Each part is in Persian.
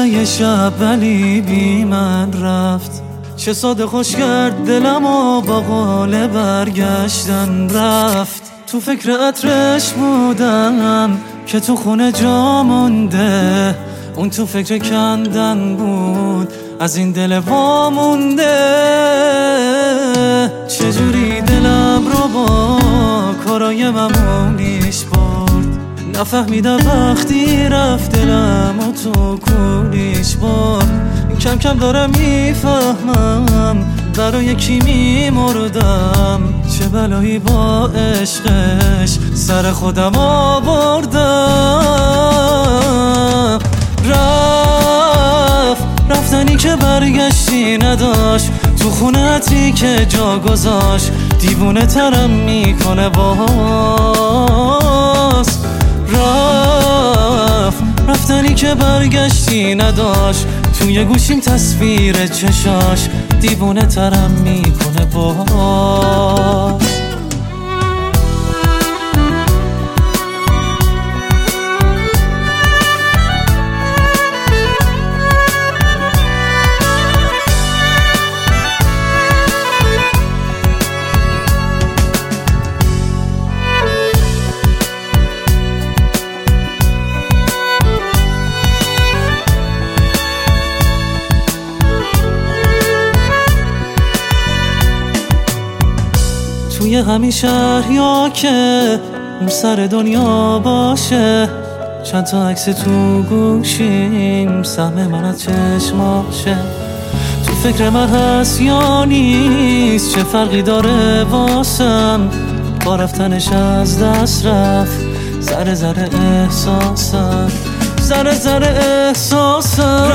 یه شب ولی بی من رفت. چه ساده خوش کرد دلم و با قول برگشتن رفت. تو فکر عطرش بودم که تو خونه جا مونده، اون تو فکر کندن بود از این دل وامونده. چجوری دلم رو با کارای ممونیش برد، نفهمیدم وقتی رفت دلم و تو کولیش برد. کم کم دارم میفهمم برای کی میمردم، چه بلایی با عشقش سر خودم آوردم. رفتنی که برگشتی نداشت، تو خونتی که جا گذاشت دیوونه ترم میکنه باز. رفتنی که برگشتی نداشت، توی گوشیم تصویر چشاش دیوونه ترم میکنه باز. توی همین شهر یا که اون سر دنیا باشه، چند تا عکس تو گوشیم سهم من از چشماشه. تو فکر من هست یا نیست، چه فرقی داره واسم، با رفتنش از دست رفت ذره ذره احساسم، ذره ذره احساسم.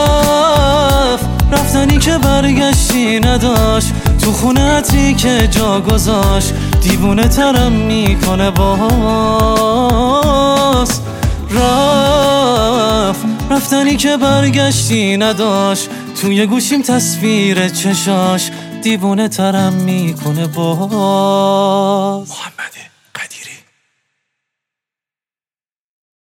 رفتنی که برگشتی نداشت، تو خونتی که جا گذاشت دیوونه ترم میکنه باز. رفتنی که برگشتی نداشت، توی گوشیم تصویر چشاش دیوونه ترم میکنه باز. محمدی